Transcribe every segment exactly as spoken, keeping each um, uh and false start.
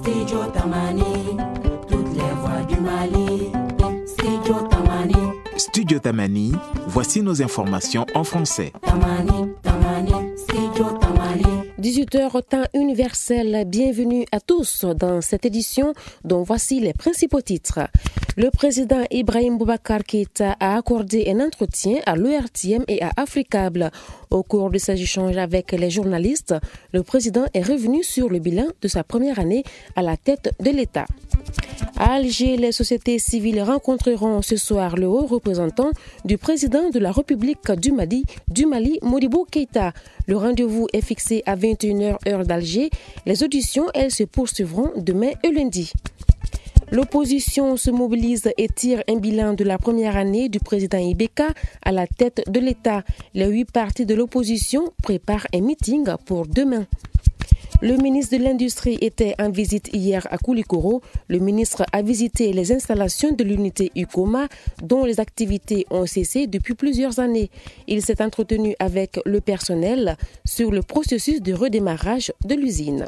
Studio Tamani, toutes les voix du Mali. Studio Tamani. Studio Tamani, voici nos informations en français. Tamani, Tamani, Studio Tamani. dix-huit heures temps universel, bienvenue à tous dans cette édition dont voici les principaux titres. Le président Ibrahim Boubacar Keïta a accordé un entretien à l'E R T M et à Africable. Au cours de ces échanges avec les journalistes, le président est revenu sur le bilan de sa première année à la tête de l'État. À Alger, les sociétés civiles rencontreront ce soir le haut représentant du président de la République du Mali, du Mali, Modibo Keïta. Le rendez-vous est fixé à vingt et une heures heure d'Alger. Les auditions, elles, se poursuivront demain et lundi. L'opposition se mobilise et tire un bilan de la première année du président Ibeka à la tête de l'État. Les huit partis de l'opposition préparent un meeting pour demain. Le ministre de l'Industrie était en visite hier à Koulikoro. Le ministre a visité les installations de l'unité UCOMA dont les activités ont cessé depuis plusieurs années. Il s'est entretenu avec le personnel sur le processus de redémarrage de l'usine.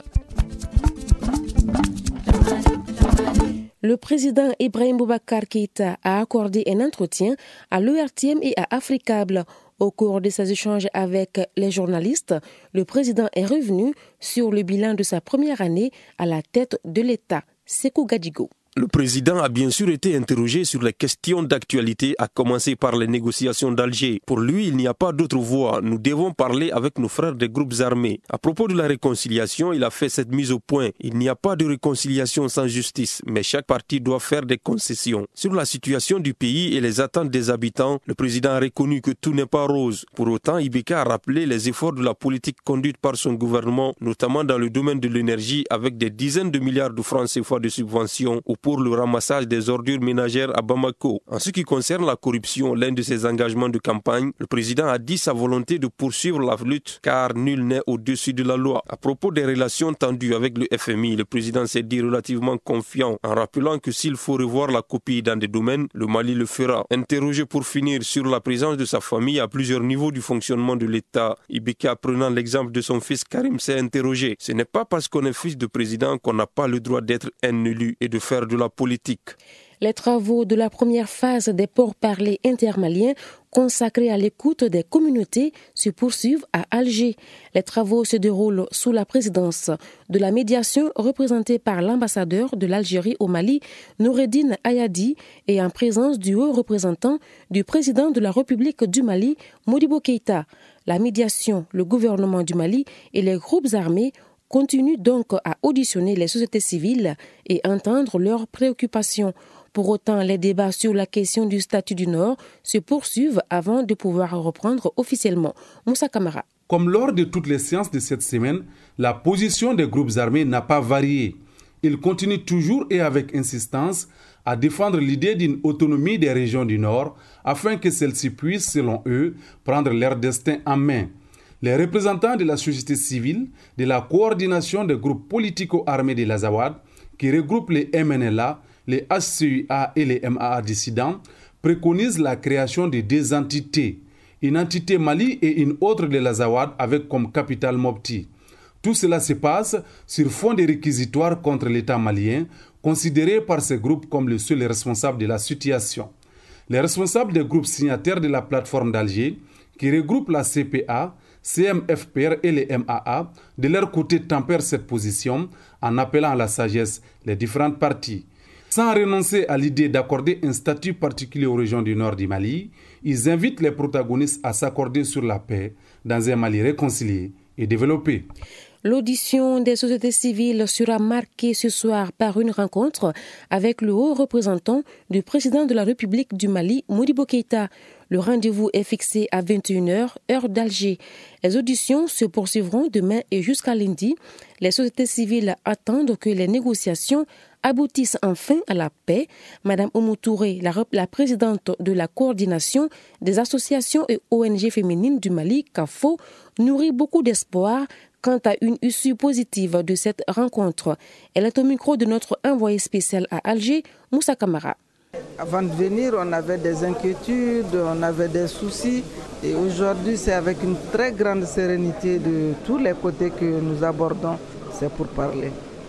Le président Ibrahim Boubacar Keïta a accordé un entretien à l'E R T M et à Africable. Au cours de ses échanges avec les journalistes, le président est revenu sur le bilan de sa première année à la tête de l'État. Sekou Gadigo. Le président a bien sûr été interrogé sur les questions d'actualité, à commencer par les négociations d'Alger. Pour lui, il n'y a pas d'autre voie. Nous devons parler avec nos frères des groupes armés. À propos de la réconciliation, il a fait cette mise au point. Il n'y a pas de réconciliation sans justice, mais chaque parti doit faire des concessions. Sur la situation du pays et les attentes des habitants, le président a reconnu que tout n'est pas rose. Pour autant, Ibeka a rappelé les efforts de la politique conduite par son gouvernement, notamment dans le domaine de l'énergie, avec des dizaines de milliards de francs C F A de subventions ou pour le ramassage des ordures ménagères à Bamako. En ce qui concerne la corruption, l'un de ses engagements de campagne, le président a dit sa volonté de poursuivre la lutte car nul n'est au-dessus de la loi. À propos des relations tendues avec le F M I, le président s'est dit relativement confiant en rappelant que s'il faut revoir la copie dans des domaines, le Mali le fera. Interrogé pour finir sur la présence de sa famille à plusieurs niveaux du fonctionnement de l'État, Ibeka, prenant l'exemple de son fils Karim, s'est interrogé. Ce n'est pas parce qu'on est fils de président qu'on n'a pas le droit d'être un élu et de faire de la politique. Les travaux de la première phase des pourparlers intermaliens consacrés à l'écoute des communautés se poursuivent à Alger. Les travaux se déroulent sous la présidence de la médiation représentée par l'ambassadeur de l'Algérie au Mali, Noureddine Ayadi, et en présence du haut représentant du président de la République du Mali, Modibo Keïta. La médiation, le gouvernement du Mali et les groupes armés continue donc à auditionner les sociétés civiles et entendre leurs préoccupations. Pour autant, les débats sur la question du statut du Nord se poursuivent avant de pouvoir reprendre officiellement. Moussa Kamara. Comme lors de toutes les séances de cette semaine, la position des groupes armés n'a pas varié. Ils continuent toujours et avec insistance à défendre l'idée d'une autonomie des régions du Nord afin que celles-ci puissent, selon eux, prendre leur destin en main. Les représentants de la société civile, de la coordination des groupes politico-armés de l'Azawad, qui regroupent les M N L A, les H C U A et les M A A dissidents, préconisent la création de deux entités, une entité Mali et une autre de l'Azawad avec comme capitale Mopti. Tout cela se passe sur fond de réquisitoires contre l'État malien, considéré par ces groupes comme le seul responsable de la situation. Les responsables des groupes signataires de la plateforme d'Alger, qui regroupent la C P A, C M F P R et les M A A, de leur côté tempèrent cette position en appelant à la sagesse les différentes parties. Sans renoncer à l'idée d'accorder un statut particulier aux régions du nord du Mali, ils invitent les protagonistes à s'accorder sur la paix dans un Mali réconcilié et développé. L'audition des sociétés civiles sera marquée ce soir par une rencontre avec le haut représentant du président de la République du Mali, Modibo Keïta. Le rendez-vous est fixé à vingt et une heures heure d'Alger. Les auditions se poursuivront demain et jusqu'à lundi. Les sociétés civiles attendent que les négociations aboutissent enfin à la paix. Madame Oumou Touré, la, la présidente de la coordination des associations et O N G féminines du Mali, C A F O, nourrit beaucoup d'espoir quant à une issue positive de cette rencontre. Elle est au micro de notre envoyé spécial à Alger, Moussa Kamara. Avant de venir, on avait des inquiétudes, on avait des soucis. Et aujourd'hui, c'est avec une très grande sérénité de tous les côtés que nous abordons, c'est pour parler.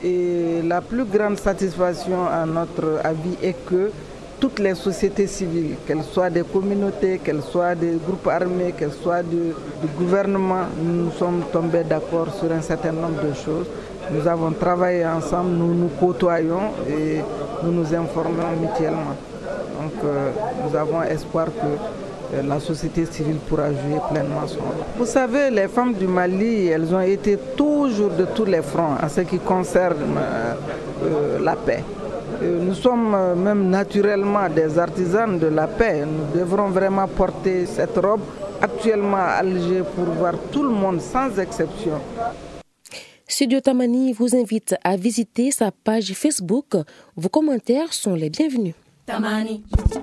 Et la plus grande satisfaction à notre avis est que toutes les sociétés civiles, qu'elles soient des communautés, qu'elles soient des groupes armés, qu'elles soient du, du gouvernement, nous sommes tombés d'accord sur un certain nombre de choses. Nous avons travaillé ensemble, nous nous côtoyons et nous nous informons mutuellement. Donc euh, nous avons espoir que euh, la société civile pourra jouer pleinement son rôle. Vous savez, les femmes du Mali, elles ont été toujours de tous les fronts en ce qui concerne euh, euh, la paix. Nous sommes même naturellement des artisans de la paix. Nous devrons vraiment porter cette robe actuellement à Alger pour voir tout le monde sans exception. Studio Tamani vous invite à visiter sa page Facebook. Vos commentaires sont les bienvenus. Tamani.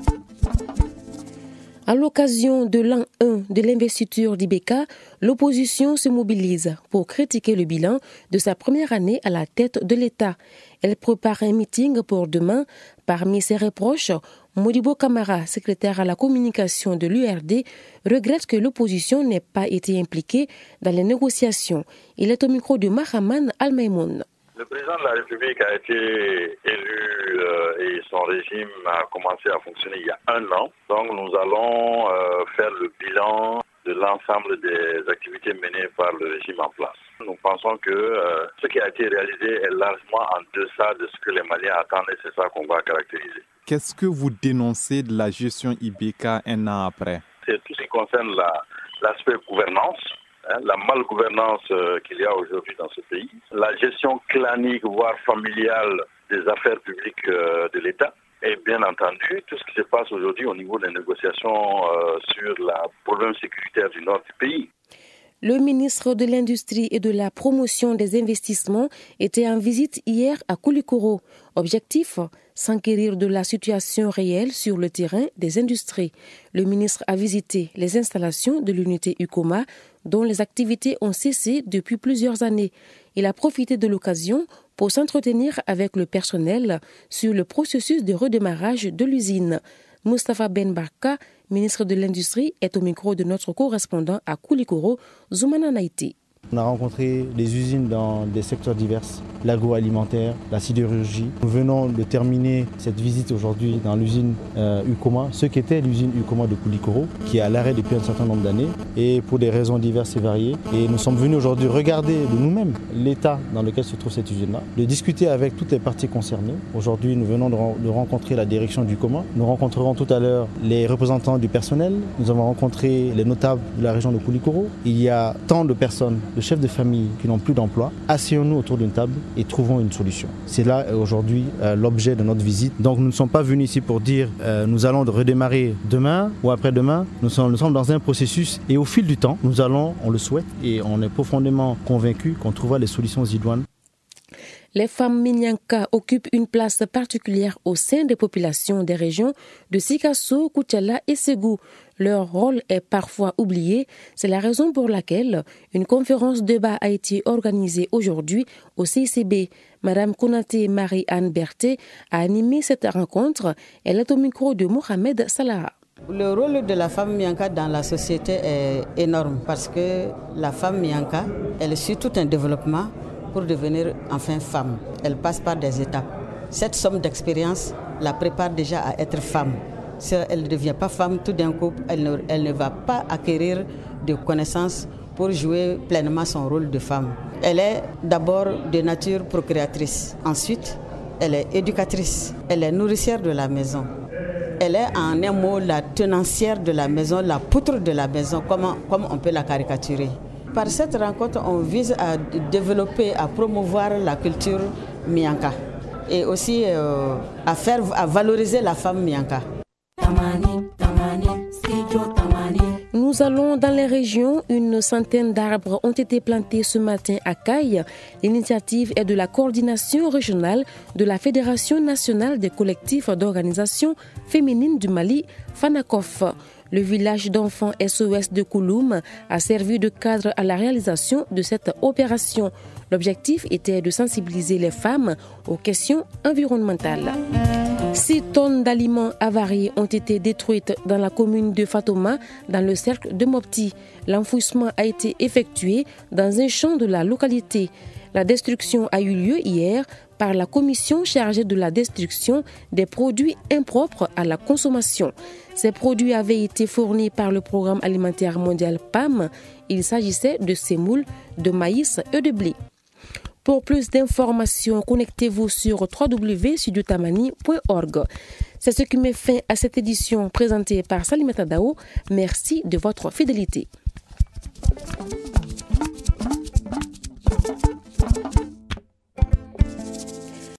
À l'occasion de l'an un de l'investiture d'I B K, l'opposition se mobilise pour critiquer le bilan de sa première année à la tête de l'État. Elle prépare un meeting pour demain. Parmi ses reproches, Modibo Camara, secrétaire à la communication de l'U R D, regrette que l'opposition n'ait pas été impliquée dans les négociations. Il est au micro de Mahaman Al-Maïmoun. Le président de la République a été élu euh, et son régime a commencé à fonctionner il y a un an. Donc nous allons euh, faire le bilan de l'ensemble des activités menées par le régime en place. Nous pensons que euh, ce qui a été réalisé est largement en deçà de ce que les Maliens attendent et c'est ça qu'on va caractériser. Qu'est-ce que vous dénoncez de la gestion I B K un an après? C'est tout ce qui concerne la, l'aspect gouvernance. Hein, la malgouvernance euh, qu'il y a aujourd'hui dans ce pays, la gestion clanique, voire familiale des affaires publiques euh, de l'État, et bien entendu, tout ce qui se passe aujourd'hui au niveau des négociations euh, sur le problème sécuritaire du nord du pays. Le ministre de l'Industrie et de la Promotion des Investissements était en visite hier à Koulikoro. Objectif, s'enquérir de la situation réelle sur le terrain des industries. Le ministre a visité les installations de l'unité UCOMA, dont les activités ont cessé depuis plusieurs années. Il a profité de l'occasion pour s'entretenir avec le personnel sur le processus de redémarrage de l'usine. Moustapha Ben Barka, ministre de l'Industrie, est au micro de notre correspondant à Koulikoro, Zoumana Naïti. On a rencontré des usines dans des secteurs divers, l'agroalimentaire, la sidérurgie. Nous venons de terminer cette visite aujourd'hui dans l'usine euh, UCOMA, ce qu'était l'usine UCOMA de Koulikoro, qui est à l'arrêt depuis un certain nombre d'années, et pour des raisons diverses et variées. Et nous sommes venus aujourd'hui regarder de nous-mêmes l'état dans lequel se trouve cette usine-là, de discuter avec toutes les parties concernées. Aujourd'hui, nous venons de, de rencontrer la direction du UCOMA. Nous rencontrerons tout à l'heure les représentants du personnel. Nous avons rencontré les notables de la région de Koulikoro. Il y a tant de personnes, de chefs de famille qui n'ont plus d'emploi. Asseyons-nous autour d'une table et trouvons une solution. C'est là aujourd'hui euh, l'objet de notre visite. Donc nous ne sommes pas venus ici pour dire euh, nous allons redémarrer demain ou après-demain. Nous sommes, nous sommes dans un processus et au fil du temps, nous allons, on le souhaite et on est profondément convaincus qu'on trouvera les solutions idoines. Les femmes Minyanka occupent une place particulière au sein des populations des régions de Sikasso, Koutiala et Ségou. Leur rôle est parfois oublié. C'est la raison pour laquelle une conférence débat a été organisée aujourd'hui au C I C B. Madame Konaté Marie-Anne Berthet a animé cette rencontre. Elle est au micro de Mohamed Salah. Le rôle de la femme Mianka dans la société est énorme parce que la femme Mianka, elle suit tout un développement pour devenir enfin femme. Elle passe par des étapes. Cette somme d'expérience la prépare déjà à être femme. Si elle ne devient pas femme, tout d'un coup, elle ne, elle ne va pas acquérir de connaissances pour jouer pleinement son rôle de femme. Elle est d'abord de nature procréatrice. Ensuite, elle est éducatrice. Elle est nourricière de la maison. Elle est en un mot la tenancière de la maison, la poutre de la maison, comme, comme on peut la caricaturer. Par cette rencontre, on vise à développer, à promouvoir la culture Mianka et aussi euh, à, faire, à valoriser la femme Mianka. Nous allons dans les régions. Une centaine d'arbres ont été plantés ce matin à Caille. L'initiative est de la coordination régionale de la Fédération nationale des collectifs d'organisations féminines du Mali, FANACOF. Le village d'enfants S O S de Kouloum a servi de cadre à la réalisation de cette opération. L'objectif était de sensibiliser les femmes aux questions environnementales. Six tonnes d'aliments avariés ont été détruites dans la commune de Fatoma, dans le cercle de Mopti. L'enfouissement a été effectué dans un champ de la localité. La destruction a eu lieu hier par la commission chargée de la destruction des produits impropres à la consommation. Ces produits avaient été fournis par le Programme alimentaire mondial P A M. Il s'agissait de sémoule, de maïs et de blé. Pour plus d'informations, connectez-vous sur w w w point studio tamani point org. C'est ce qui met fin à cette édition présentée par Salimata Dao. Merci de votre fidélité.